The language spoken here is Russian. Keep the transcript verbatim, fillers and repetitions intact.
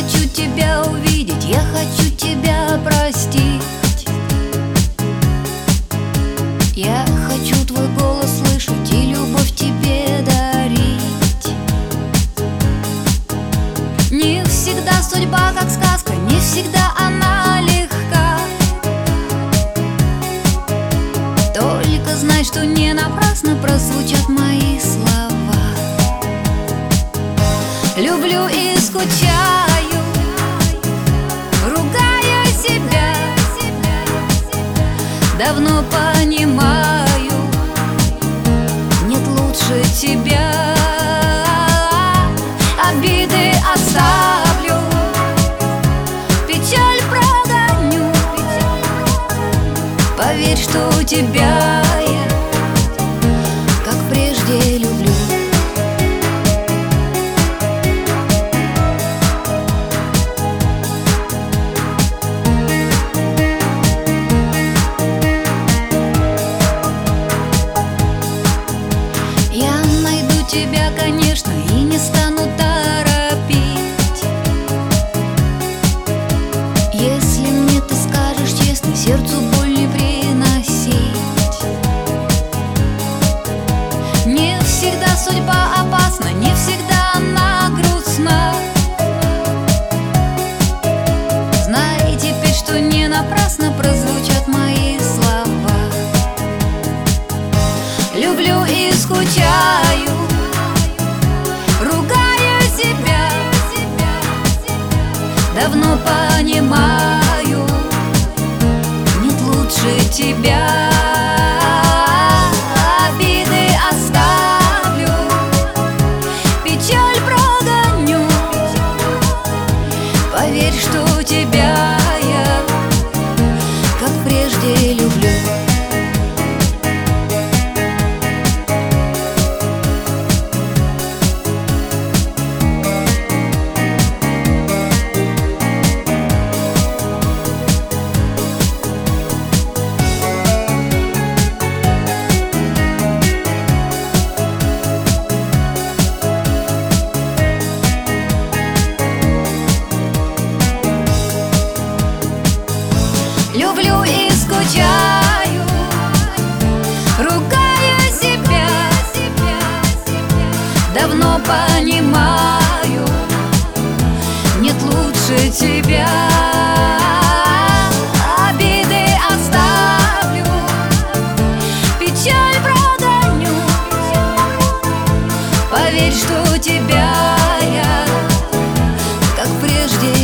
хочу тебя увидеть, я хочу тебя простить. Я хочу твой голос слышать и любовь тебе дарить. Не всегда судьба как сказка, не всегда она легка. Только знай, что не напрасно прозвучат мои слова. Люблю и скучаю, ругаю себя. Давно понимаю, нет лучше тебя. Обиды оставлю, печаль прогоню. Поверь, что тебя я, как прежде, люблю. Я найду тебя, конечно, и не стану торопить. Если мне ты скажешь честно, сердцу боль не приносить. Не всегда судьба опасна, не всегда она грустна. Знай теперь, что не напрасно прозвучат мои слова. Люблю и скучаю, ругаю себя. Давно понимаю, нет лучше тебя. Обиды оставлю, печаль прогоню. Поверь, что тебя я, как прежде, люблю. Люблю и скучаю, ругаю себя. Давно понимаю, нет лучше тебя. Обиды оставлю, печаль прогоню. Поверь, что тебя я, как прежде,